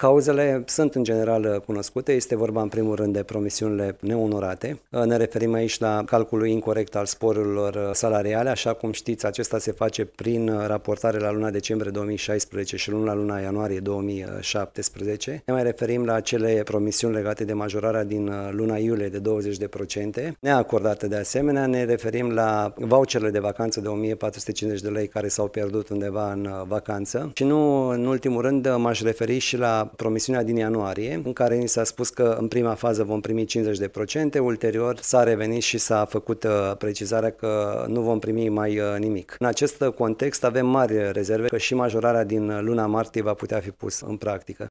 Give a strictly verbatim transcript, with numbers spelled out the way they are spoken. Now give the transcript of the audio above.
Cauzele sunt în general cunoscute, este vorba în primul rând de promisiunile neonorate. Ne referim aici la calculul incorect al sporurilor salariale, așa cum știți, acesta se face prin raportare la luna decembrie două mii șaisprezece și luna luna ianuarie două mii șaptesprezece. Ne mai referim la cele promisiuni legate de majorarea din luna iulie de douăzeci de procente, neacordate de asemenea. Ne referim la voucherele de vacanță de o mie patru sute cincizeci de lei care s-au pierdut undeva în vacanță. Și nu în ultimul rând m-aș referi și la promisiunea din ianuarie, în care ni s-a spus că în prima fază vom primi cincizeci de procente, ulterior s-a revenit și s-a făcut precizarea că nu vom primi mai nimic. În acest context avem mari rezerve că și majorarea din luna martie va putea fi pusă în practică.